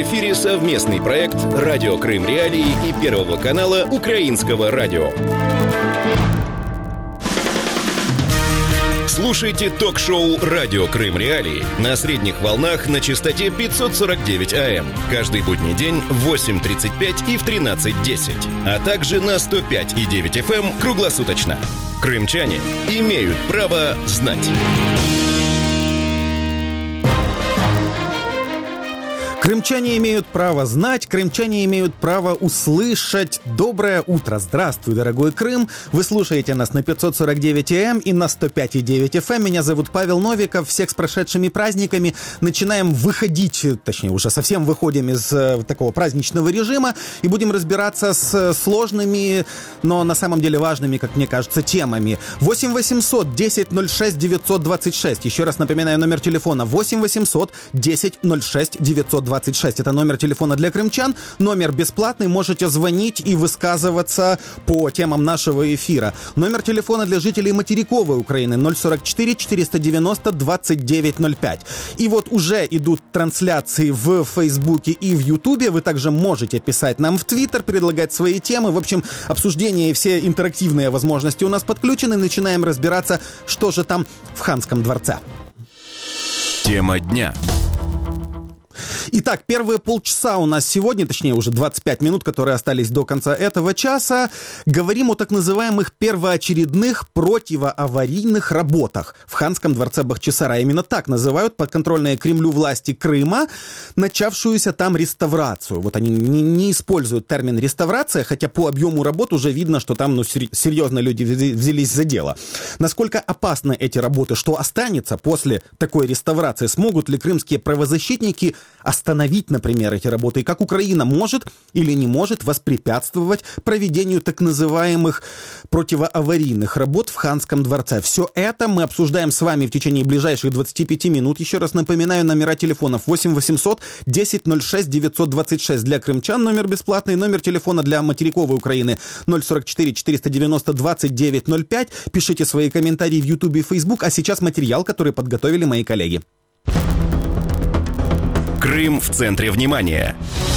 эфире совместный проект «Радио Крым Реалии» и Первого канала Украинского радио. Слушайте ток-шоу «Радио Крым Реалии» на средних волнах на частоте 549 АМ. Каждый будний день в 8:35 и в 13:10. А также на 105,9 FM круглосуточно. Крымчане имеют право знать. Крымчане имеют право знать, крымчане имеют право услышать. Доброе утро, здравствуй, дорогой Крым. Вы слушаете нас на 549 АМ и на 105,9 FM. Меня зовут Павел Новиков. Всех с прошедшими праздниками. Начинаем выходить, точнее уже совсем выходим из такого праздничного режима и будем разбираться с сложными, но на самом деле важными, как мне кажется, темами. 8 800 10 06 926. Еще раз напоминаю номер телефона 8 800 10 06 926. Это номер телефона для крымчан. Номер бесплатный, можете звонить и высказываться по темам нашего эфира. Номер телефона для жителей материковой Украины 044 490 2905. И вот уже идут трансляции в Фейсбуке и в Ютубе. Вы также можете писать нам в Твиттер, предлагать свои темы. В общем, обсуждение и все интерактивные возможности у нас подключены. Начинаем разбираться, что же там в Ханском дворце. Тема дня. Итак, первые полчаса у нас сегодня, точнее уже 25 минут, которые остались до конца этого часа, говорим о так называемых первоочередных противоаварийных работах в Ханском дворце Бахчисарая. Именно так называют подконтрольные Кремлю власти Крыма начавшуюся там реставрацию. Вот они не используют термин «реставрация», хотя по объему работ уже видно, что там серьезно люди взялись за дело. Насколько опасны эти работы, что останется после такой реставрации? Смогут ли крымские правозащитники остановить, например, эти работы, и как Украина может или не может воспрепятствовать проведению так называемых противоаварийных работ в Ханском дворце. Все это мы обсуждаем с вами в течение ближайших 25 минут. Еще раз напоминаю, номера телефонов 8 800 10 06 926 для крымчан, номер бесплатный, номер телефона для материковой Украины 044 490 2905. Пишите свои комментарии в Ютубе и Фейсбук, а сейчас материал, который подготовили мои коллеги. Крым в центре внимания.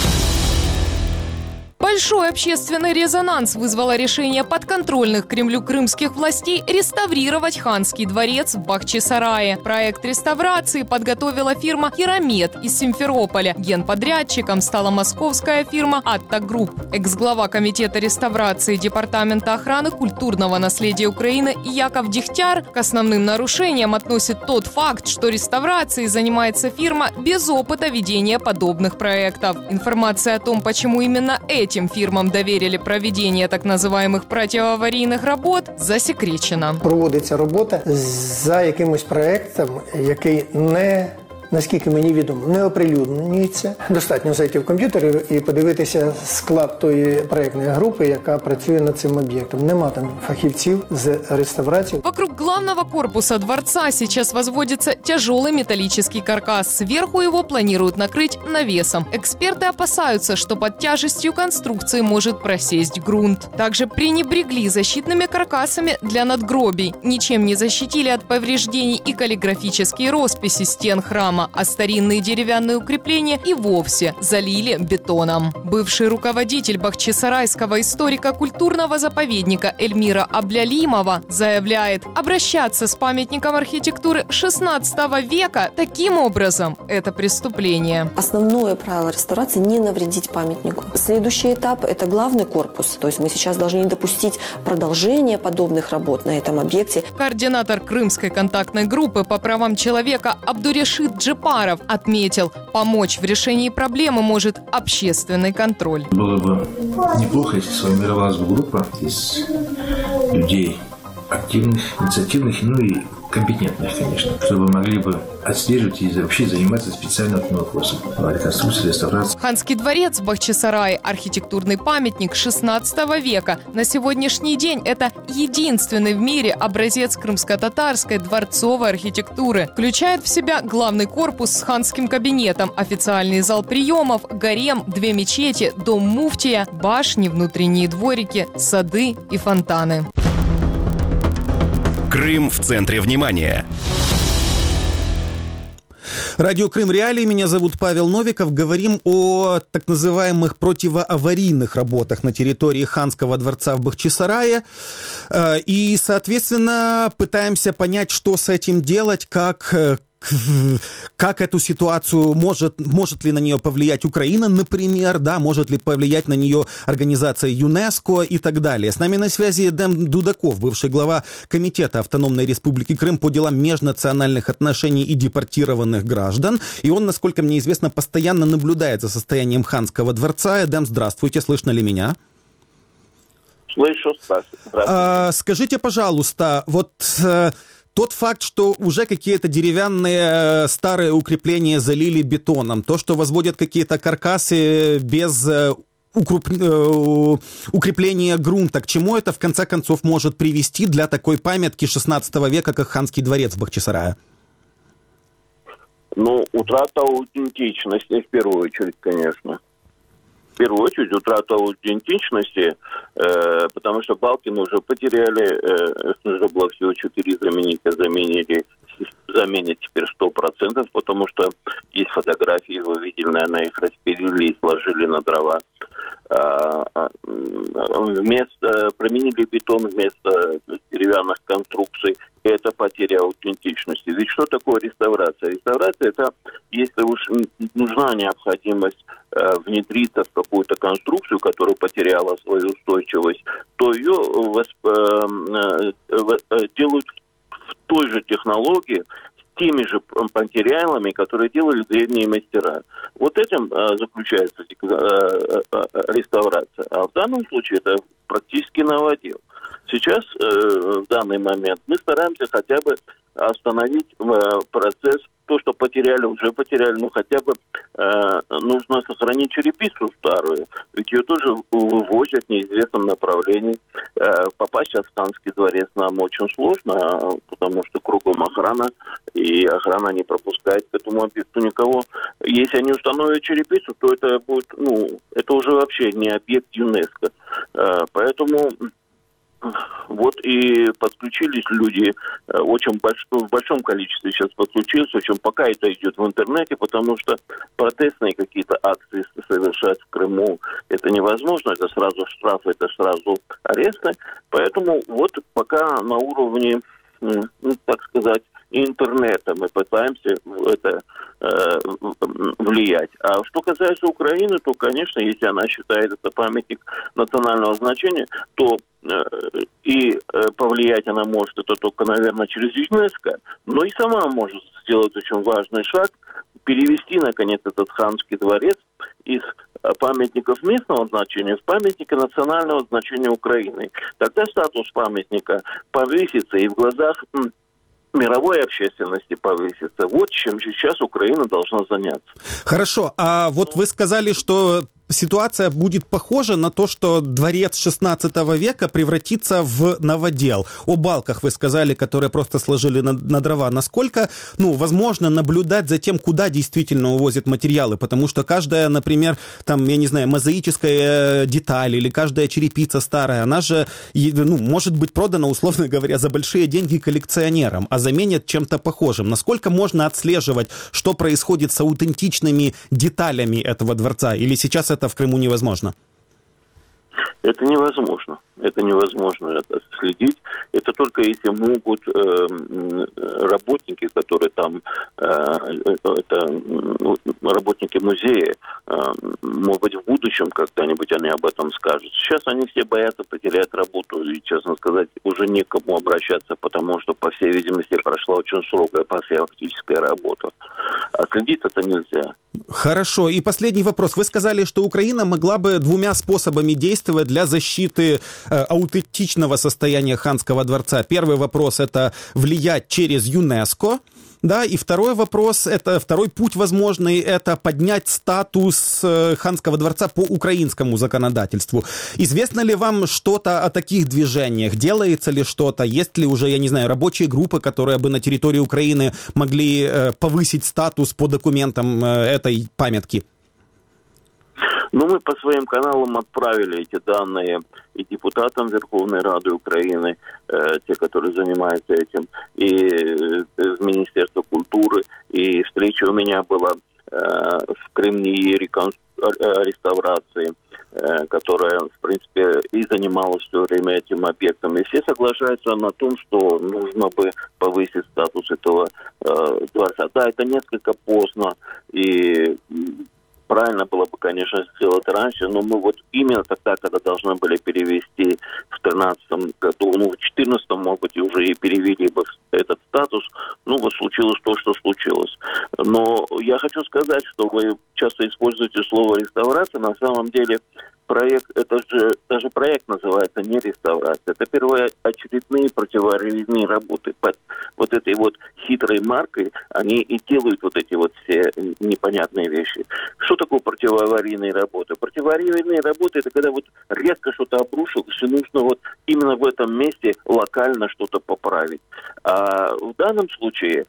Большой общественный резонанс вызвало решение подконтрольных Кремлю крымских властей реставрировать Ханский дворец в Бахчисарае. Проект реставрации подготовила фирма «Керамет» из Симферополя. Генподрядчиком стала московская фирма «Атта Групп». Экс-глава комитета реставрации Департамента охраны культурного наследия Украины Яков Дегтяр к основным нарушениям относит тот факт, что реставрацией занимается фирма без опыта ведения подобных проектов. Информация о том, почему именно этим фірмам доверили проведення так називаємих протиаварійних робот, засекречено. Проводиться робота за якимось проектом, який не, наскільки мені відомо, не оприлюднюється. Достатньо зайти в комп'ютер і подивитися склад тої проектної групи, яка працює над цим об'єктом. Нема там фахівців з реставрації. Вокруг главного корпуса дворца сейчас возводится тяжелый металлический каркас. Сверху его планируют накрыть навесом. Эксперты опасаются, что под тяжестью конструкции может просесть грунт. Также пренебрегли защитными каркасами для надгробий. Ничем не защитили от повреждений и каллиграфические росписи стен храма, а старинные деревянные укрепления и вовсе залили бетоном. Бывший руководитель Бахчисарайского историко-культурного заповедника Эльмира Аблялимова заявляет, обращаться с памятником архитектуры XVI века таким образом – это преступление. Основное правило реставрации – не навредить памятнику. Следующий этап – это главный корпус. То есть мы сейчас должны не допустить продолжения подобных работ на этом объекте. Координатор Крымской контактной группы по правам человека Абдурашид Джепаров отметил, помочь в решении проблемы может общественный контроль. Было бы неплохо, если сформировалась бы группа из людей активных, инициативных, ну и компетентных, конечно, чтобы могли бы отслеживать и вообще заниматься специально этим вопросом. Реконструкция, реставрация. Ханский дворец в Бахчисарае – архитектурный памятник XVI века. На сегодняшний день это единственный в мире образец крымско-татарской дворцовой архитектуры. Включает в себя главный корпус с ханским кабинетом, официальный зал приемов, гарем, 2 мечети, дом муфтия, башни, внутренние дворики, сады и фонтаны. Крым в центре внимания. Радио Крым Реалии, меня зовут Павел Новиков. Говорим о так называемых противоаварийных работах на территории Ханского дворца в Бахчисарае. И, соответственно, пытаемся понять, что с этим делать, как эту ситуацию, может ли на нее повлиять Украина, например, да, может ли повлиять на нее организация ЮНЕСКО и так далее. С нами на связи Эдем Дудаков, бывший глава Комитета Автономной Республики Крым по делам межнациональных отношений и депортированных граждан. И он, насколько мне известно, постоянно наблюдает за состоянием Ханского дворца. Эдем, здравствуйте, слышно ли меня? Слышу, здравствуйте. Скажите, пожалуйста, вот... Тот факт, что уже какие-то деревянные старые укрепления залили бетоном, то, что возводят какие-то каркасы без укрепления грунта, к чему это в конце концов может привести для такой памятки 16 века, как Ханский дворец в Бахчисарае? Утрата аутентичности в первую очередь, конечно. В первую очередь утрата аутентичности, потому что Балкины уже потеряли, нужно было всего 4 заменить заменят теперь 100%, потому что есть фотографии, вы видели, наверное, их распилили и сложили на дрова. Применили бетон вместо деревянных конструкций. Это потеря аутентичности. Ведь что такое реставрация? Реставрация – это, если уж нужна необходимость внедриться в какую-то конструкцию, которая потеряла свою устойчивость, то ее делают в той же технологии, теми же материалами, которые делали древние мастера. Вот этим заключается реставрация. А в данном случае это практически новодел. Сейчас, в данный момент, мы стараемся хотя бы остановить процесс. То, что уже потеряли, хотя бы нужно сохранить черепицу старую, ведь ее тоже вывозят в неизвестном направлении. Попасть сейчас в Ханский дворец нам очень сложно, потому что кругом охрана, и охрана не пропускает к этому объекту никого. Если они установят черепицу, то это будет, это уже вообще не объект ЮНЕСКО. Поэтому... Вот и подключились люди в большом количестве сейчас подключились, пока это идет в интернете, потому что протестные какие-то акции совершать в Крыму это невозможно, это сразу штраф, это сразу аресты, поэтому вот пока на уровне, так сказать, интернета мы пытаемся это влиять. А что касается Украины, то, конечно, если она считает это памятник национального значения, то и повлиять она может это только, наверное, через ЮНЕСКО, но и сама может сделать очень важный шаг, перевести, наконец, этот Ханский дворец из памятников местного значения в памятники национального значения Украины. Тогда статус памятника повысится и в глазах мировой общественности повысится. Вот чем сейчас Украина должна заняться. Хорошо, а вот вы сказали, что ситуация будет похожа на то, что дворец 16 века превратится в новодел. О балках вы сказали, которые просто сложили на дрова. Насколько, возможно наблюдать за тем, куда действительно увозят материалы? Потому что каждая, например, мозаическая деталь или каждая черепица старая, она же, может быть продана, условно говоря, за большие деньги коллекционерам, а заменят чем-то похожим. Насколько можно отслеживать, что происходит с аутентичными деталями этого дворца? Или сейчас это в Крыму невозможно? Это невозможно. Это невозможно следить. Это только если могут работники, которые там, работники музея, может быть, в будущем когда-нибудь они об этом скажут. Сейчас они все боятся потерять работу, и, честно сказать, уже некому обращаться, потому что, по всей видимости, прошла очень строгая профилактическая работа. А следить это нельзя. Хорошо. И последний вопрос. Вы сказали, что Украина могла бы 2 способами действовать для защиты аутентичного состояния Ханского дворца. Первый вопрос – это влиять через ЮНЕСКО. Да, и второй вопрос, второй путь возможный, это поднять статус Ханского дворца по украинскому законодательству. Известно ли вам что-то о таких движениях? Делается ли что-то? Есть ли уже, рабочие группы, которые бы на территории Украины могли повысить статус по документам этой памятки? Но мы по своим каналам отправили эти данные и депутатам Верховной Рады Украины, те, которые занимаются этим, и в Министерство культуры. И встреча у меня была в Кремнии реставрации, которая, в принципе, и занималась все время этим объектом. И все соглашаются на том, что нужно бы повысить статус этого дворца. Да, это несколько поздно, и правильно было бы, конечно, сделать раньше, но мы вот именно тогда, когда должны были перевести в 2013 году, в 2014, может быть, уже и перевели бы этот статус, вот случилось то, что случилось. Но я хочу сказать, что вы часто используете слово «реставрация», на самом деле проект, это же, даже проект называется не реставрация, это первоочередные противоаварийные работы. Под вот этой вот хитрой маркой они и делают вот эти вот все непонятные вещи. Что такое противоаварийные работы? Противоаварийные работы — это когда вот резко что-то обрушилось, и нужно вот именно в этом месте локально что-то поправить. А в данном случае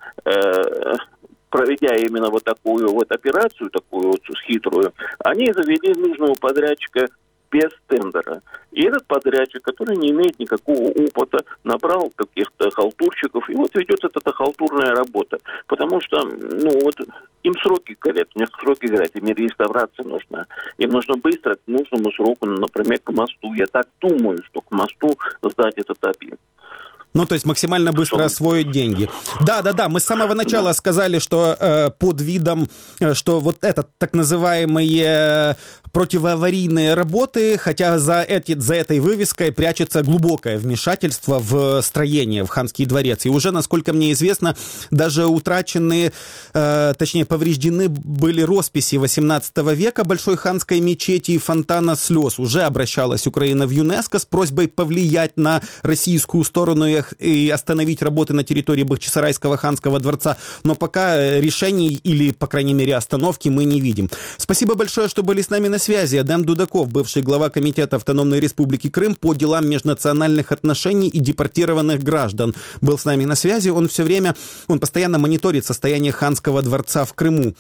проведя именно вот такую вот операцию, такую вот хитрую, они завели нужного подрядчика без тендера. И этот подрядчик, который не имеет никакого опыта, набрал каких-то халтурщиков, и вот ведет эта халтурная работа. Потому что, им сроки горят, у них сроки горят, им реставрация нужна. Им нужно быстро, к нужному сроку, например, к мосту. Я так думаю, что к мосту сдать этот объект. То есть максимально быстро освоить деньги. Да, мы с самого начала сказали, что под видом, что вот это так называемые противоаварийные работы, хотя за этой вывеской прячется глубокое вмешательство в строение, в Ханский дворец. И уже, насколько мне известно, даже утрачены, точнее повреждены были росписи 18 века Большой Ханской мечети и фонтана слез. Уже обращалась Украина в ЮНЕСКО с просьбой повлиять на российскую сторону и остановить работы на территории Бахчисарайского Ханского дворца. Но пока решений или, по крайней мере, остановки мы не видим. Спасибо большое, что были с нами на связи. Адам Дудаков, бывший глава Комитета Автономной Республики Крым по делам межнациональных отношений и депортированных граждан, был с нами на связи. Он постоянно мониторит состояние Ханского дворца в Крыму.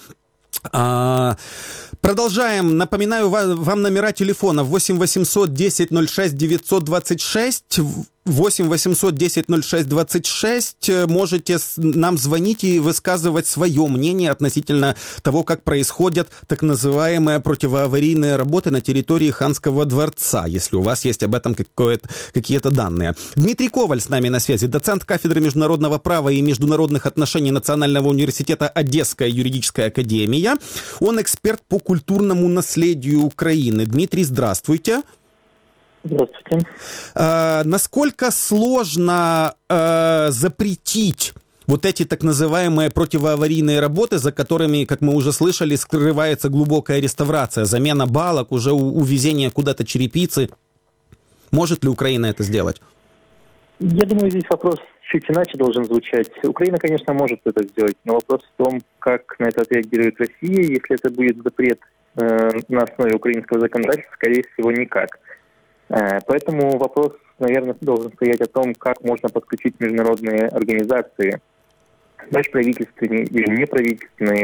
Продолжаем. Напоминаю вам номера телефона 8 800 10 06 926. 8 800 10 06 26. Можете нам звонить и высказывать свое мнение относительно того, как происходят так называемые противоаварийные работы на территории Ханского дворца, если у вас есть об этом какие-то данные. Дмитрий Коваль с нами на связи, доцент кафедры международного права и международных отношений Национального университета Одесская юридическая академия. Он эксперт по культурному наследию Украины. Дмитрий, здравствуйте. Здравствуйте. Насколько сложно запретить вот эти так называемые противоаварийные работы, за которыми, как мы уже слышали, скрывается глубокая реставрация, замена балок, уже увезение куда-то черепицы? Может ли Украина это сделать? Я думаю, здесь вопрос чуть иначе должен звучать. Украина, конечно, может это сделать, но вопрос в том, как на это отреагирует Россия. Если это будет запрет на основе украинского законодательства, скорее всего, никак. Поэтому вопрос, наверное, должен стоять о том, как можно подключить международные организации, межправительственные или неправительственные,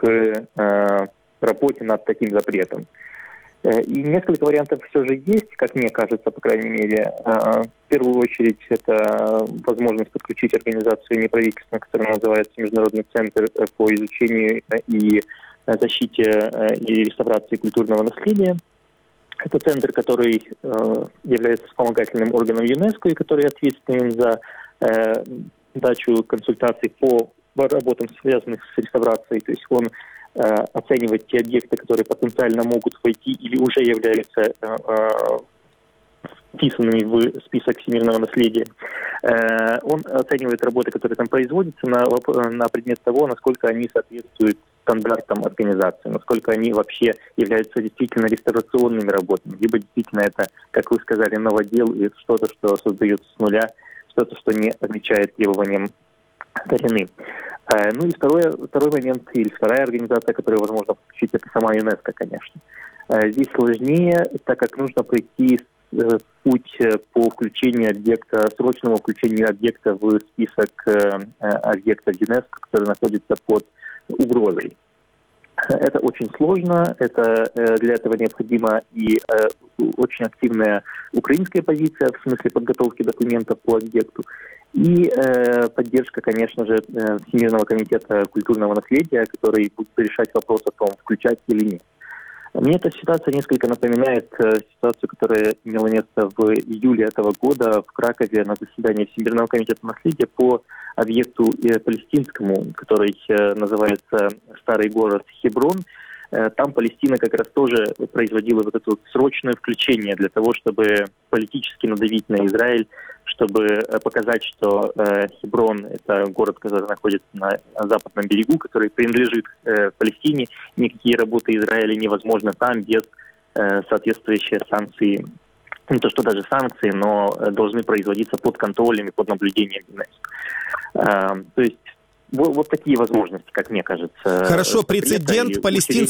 к работе над таким запретом. И несколько вариантов все же есть, как мне кажется, по крайней мере. В первую очередь, это возможность подключить организацию неправительственную, которая называется Международный центр по изучению и защите и реставрации культурного наследия. Это центр, который является вспомогательным органом ЮНЕСКО и который ответственен за дачу консультаций по работам, связанных с реставрацией. То есть он оценивает те объекты, которые потенциально могут войти или уже являются вписанными в список всемирного наследия. Он оценивает работы, которые там производятся, на предмет того, насколько они соответствуют стандартам организации, насколько они вообще являются действительно реставрационными работами, либо действительно это, как вы сказали, новодел и что-то, что создается с нуля, что-то, что не отвечает требованиям старины. Ну и второй момент, или вторая организация, которую возможно подключить, это сама ЮНЕСКО, конечно. Здесь сложнее, так как нужно пройти путь по включению объекта, срочному включению объекта в список объектов ЮНЕСКО, которые находятся под угрозой. Это очень сложно, для этого необходима и очень активная украинская позиция в смысле подготовки документов по объекту и поддержка, конечно же, Всемирного комитета культурного наследия, который будет решать вопрос о том, включать или нет. Мне эта ситуация несколько напоминает ситуацию, которая имела место в июле этого года в Кракове на заседании Всемирного комитета наследия по объекту палестинскому, который называется старый город Хеброн. Там Палестина как раз тоже производила вот это вот срочное включение для того, чтобы политически надавить на Израиль, чтобы показать, что Хеброн – это город, который находится на западном берегу, который принадлежит Палестине. Никакие работы Израиля невозможны там без соответствующей санкции. Не то, что даже санкции, но должны производиться под контролем и под наблюдением ЮНЕСКО. То есть вот такие возможности, как мне кажется. Хорошо, прецедент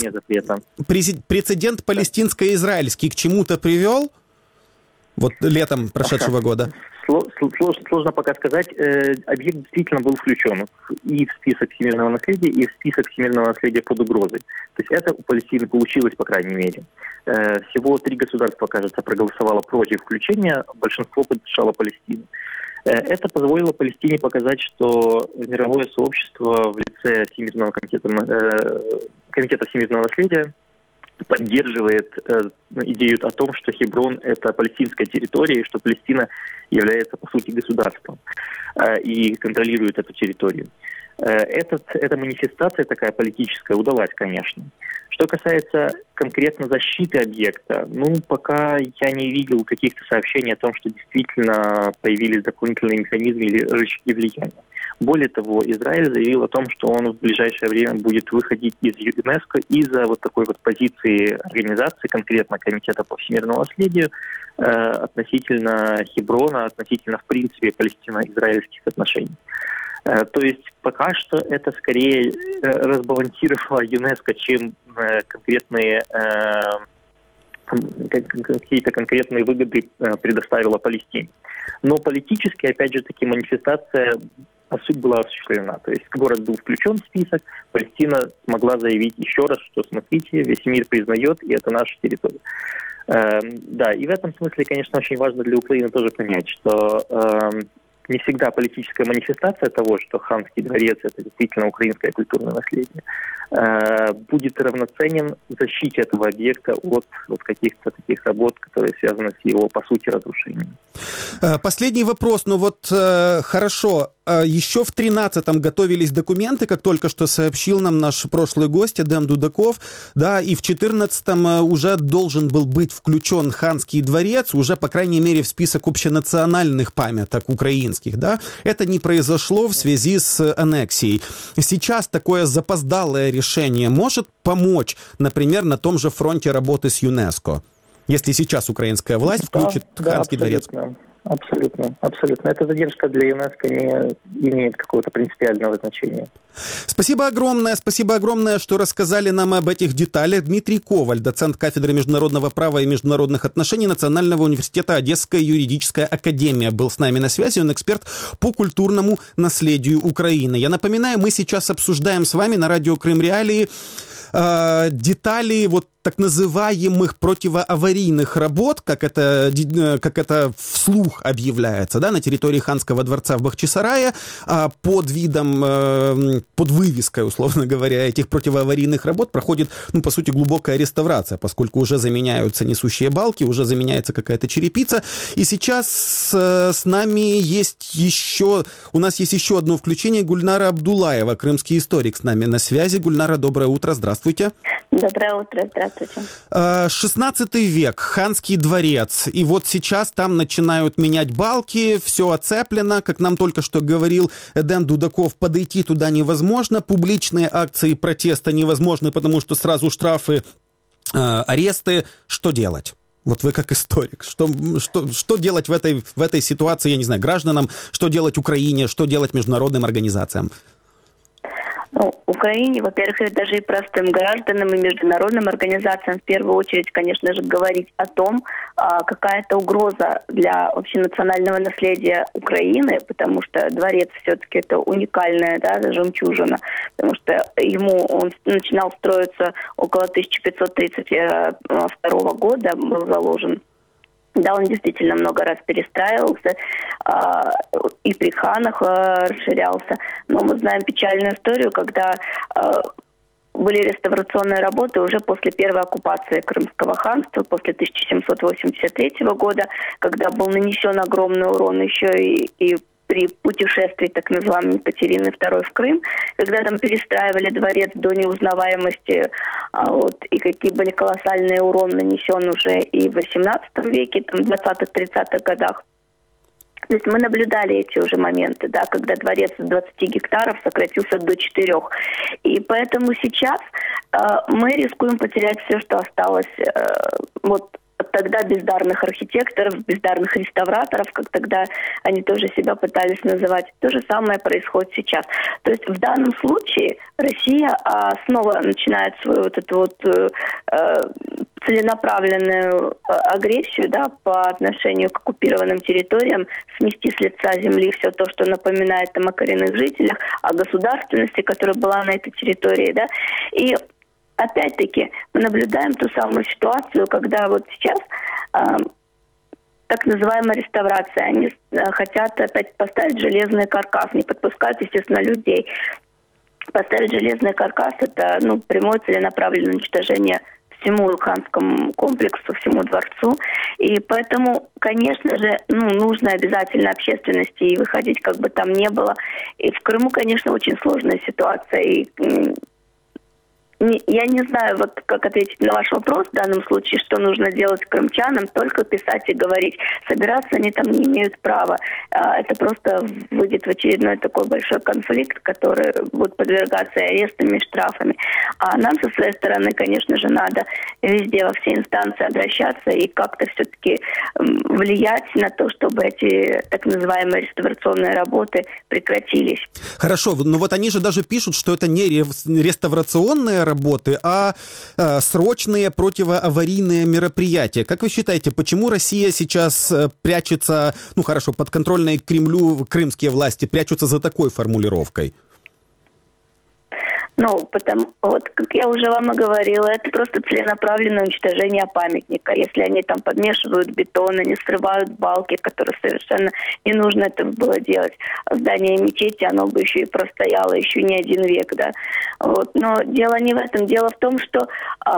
палестинско-израильский к чему-то привел? Вот летом прошедшего года. Сложно пока сказать. Объект действительно был включен и в список всемирного наследия, и в список всемирного наследия под угрозой. То есть это у Палестины получилось, по крайней мере. Всего 3 государства, кажется, проголосовало против включения, большинство поддержало Палестину. Это позволило Палестине показать, что мировое сообщество в лице Всемирного комитета всемирного наследия поддерживает идею о том, что Хеброн – это палестинская территория, и что Палестина является, по сути, государством и контролирует эту территорию. Эта манифестация такая политическая удалась, конечно. Что касается конкретно защиты объекта, пока я не видел каких-то сообщений о том, что действительно появились дополнительные механизмы или рычаги влияния. Более того, Израиль заявил о том, что он в ближайшее время будет выходить из ЮНЕСКО из-за вот такой вот позиции организации, конкретно Комитета по всемирному наследию, относительно Хеброна, относительно, в принципе, палестино-израильских отношений. То есть пока что это скорее разбалансировало ЮНЕСКО, чем какие-то конкретные выгоды предоставила Палестине. Но политически, опять же таки, манифестация была осуществлена. То есть город был включен в список, Палестина смогла заявить еще раз, что смотрите, весь мир признает, и это наша территория. Да, и в этом смысле, конечно, очень важно для Украины тоже понять, что не всегда политическая манифестация того, что Ханский дворец – это действительно украинское культурное наследие, будет равноценен защите этого объекта от каких-то таких работ, которые связаны с его, по сути, разрушением. Последний вопрос. Хорошо. Еще в 2013-м готовились документы, как только что сообщил нам наш прошлый гость Эдем Дудаков, да, и в 2014-м уже должен был быть включен Ханский дворец, уже, по крайней мере, в список общенациональных памяток украинских, да. Это не произошло в связи с аннексией. Сейчас такое запоздалое решение может помочь, например, на том же фронте работы с ЮНЕСКО, если сейчас украинская власть включит Ханский дворец? Абсолютно. Эта задержка для ЮНЕСКО не имеет какого-то принципиального значения. Спасибо огромное, что рассказали нам об этих деталях. Дмитрий Коваль, доцент кафедры международного права и международных отношений Национального университета Одесская юридическая академия, был с нами на связи. Он эксперт по культурному наследию Украины. Я напоминаю, мы сейчас обсуждаем с вами на радио Крым Реалии детали так называемых противоаварийных работ, как это вслух объявляется, да, на территории Ханского дворца в Бахчисарае, под вывеской, условно говоря, этих противоаварийных работ проходит, по сути, глубокая реставрация, поскольку уже заменяются несущие балки, уже заменяется какая-то черепица. И сейчас с нами у нас есть еще одно включение. Гульнара Абдулаева, крымский историк, с нами на связи. Гульнара, доброе утро, здравствуйте. Доброе утро, здравствуйте. 16 век, Ханский дворец, и вот сейчас там начинают менять балки, все оцеплено, как нам только что говорил Эдем Дудаков, подойти туда невозможно, публичные акции протеста невозможны, потому что сразу штрафы, аресты. Что делать? Вот вы как историк, что делать в этой ситуации, я не знаю, гражданам, что делать Украине, что делать международным организациям? Ну, Украине, во-первых, и даже и простым гражданам, и международным организациям в первую очередь, конечно же, говорить о том, какая это угроза для общенационального наследия Украины, потому что дворец все-таки это уникальная, да, жемчужина, потому что он начинал строиться около 1532 года, был заложен. Да, он действительно много раз перестраивался, и при ханах расширялся. Но мы знаем печальную историю, когда были реставрационные работы уже после первой оккупации Крымского ханства, после 1783 года, когда был нанесен огромный урон еще и при путешествии так называемой Екатерины II в Крым, когда там перестраивали дворец до неузнаваемости, и какие были колоссальные уроны нанесен уже и в XVIII веке, там, в 20-30-х годах. То есть мы наблюдали эти уже моменты, да, когда дворец с 20 гектаров сократился до 4. И поэтому сейчас мы рискуем потерять все, что осталось тогда бездарных архитекторов, бездарных реставраторов, как тогда они тоже себя пытались называть. То же самое происходит сейчас. То есть в данном случае Россия снова начинает свою целенаправленную агрессию, да, по отношению к оккупированным территориям, смести с лица земли все то, что напоминает о коренных жителях, о государственности, которая была на этой территории, да, и опять-таки, мы наблюдаем ту самую ситуацию, когда вот сейчас так называемая реставрация, они хотят опять поставить железный каркас, не подпускают, естественно, людей. Поставить железный каркас – это прямое целенаправленное уничтожение всему ханскому комплексу, всему дворцу. И поэтому, конечно же, нужно обязательно общественности и выходить, как бы там ни было. И в Крыму, конечно, очень сложная ситуация. И я не знаю, как ответить на ваш вопрос в данном случае, что нужно делать крымчанам, только писать и говорить. Собираться они там не имеют права. Это просто выйдет в очередной такой большой конфликт, который будет подвергаться арестами и штрафами. А нам со своей стороны, конечно же, надо везде, во все инстанции обращаться и как-то все-таки влиять на то, чтобы эти так называемые реставрационные работы прекратились. Хорошо, но вот они же даже пишут, что это не реставрационные работы, а срочные противоаварийные мероприятия. Как вы считаете, почему Россия сейчас прячется, подконтрольные Кремлю крымские власти прячутся за такой формулировкой? Как я уже вам и говорила, это просто целенаправленное уничтожение памятника. Если они там подмешивают бетон, они срывают балки, которые совершенно не нужно это было делать. Здание мечети, оно бы еще и простояло еще не 1 век, да. Но дело не в этом. Дело в том, что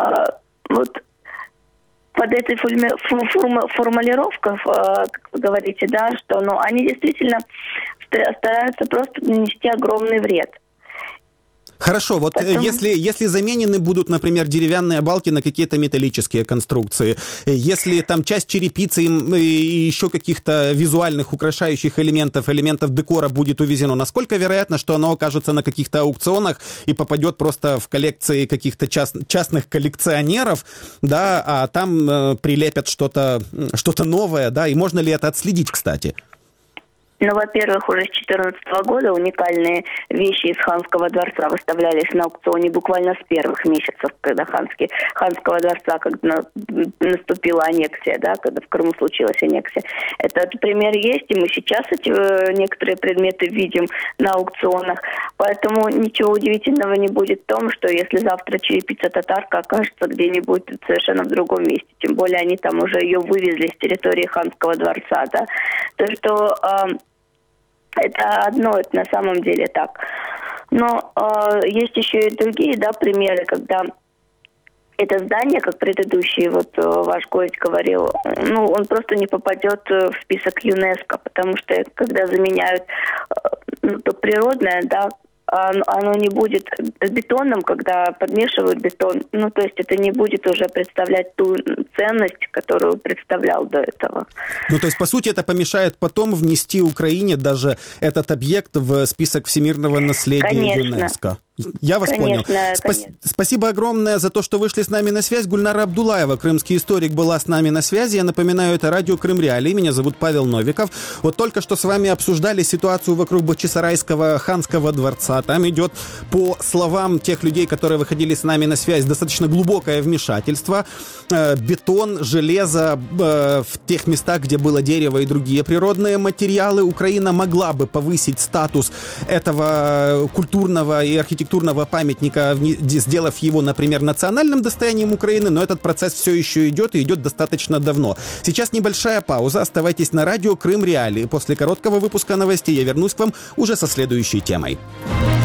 под этой формулировкой, как вы говорите, да, что они действительно стараются просто нанести огромный вред. Хорошо, если заменены будут, например, деревянные балки на какие-то металлические конструкции, если там часть черепицы и еще каких-то визуальных украшающих элементов декора будет увезено, насколько вероятно, что оно окажется на каких-то аукционах и попадет просто в коллекции каких-то частных коллекционеров, да, а там прилепят что-то новое, да, и можно ли это отследить, кстати? Во-первых, уже с 2014 года уникальные вещи из ханского дворца выставлялись на аукционе буквально с первых месяцев, когда ханского дворца, когда наступила аннексия, да, когда в Крыму случилась аннексия. Этот пример есть, и мы сейчас эти некоторые предметы видим на аукционах. Поэтому ничего удивительного не будет в том, что если завтра черепица татарка окажется где-нибудь совершенно в другом месте, тем более они там уже ее вывезли с территории ханского дворца, да, то что это одно, это на самом деле так. Но есть еще и другие, да, примеры, когда это здание, как предыдущий ваш гость говорил, он просто не попадет в список ЮНЕСКО, потому что когда заменяют то природное, да, оно не будет бетонным, когда подмешивают бетон. То есть это не будет уже представлять ту ценность, которую представлял до этого. То есть, по сути, это помешает потом внести Украине даже этот объект в список всемирного наследия ЮНЕСКо. Я вас понял. Конечно. Спасибо огромное за то, что вышли с нами на связь. Гульнара Абдулаева, крымский историк, была с нами на связи. Я напоминаю, это радио Крым Реалии. Меня зовут Павел Новиков. Вот только что с вами обсуждали ситуацию вокруг Бахчисарайского ханского дворца. Там идет, по словам тех людей, которые выходили с нами на связь, достаточно глубокое вмешательство. Бетон, железо в тех местах, где было дерево и другие природные материалы. Украина могла бы повысить статус этого культурного и архитектурного памятника, сделав его, например, национальным достоянием Украины, но этот процесс все еще идет и идет достаточно давно. Сейчас небольшая пауза. Оставайтесь на радио Крым Реалии. После короткого выпуска новостей я вернусь к вам уже со следующей темой.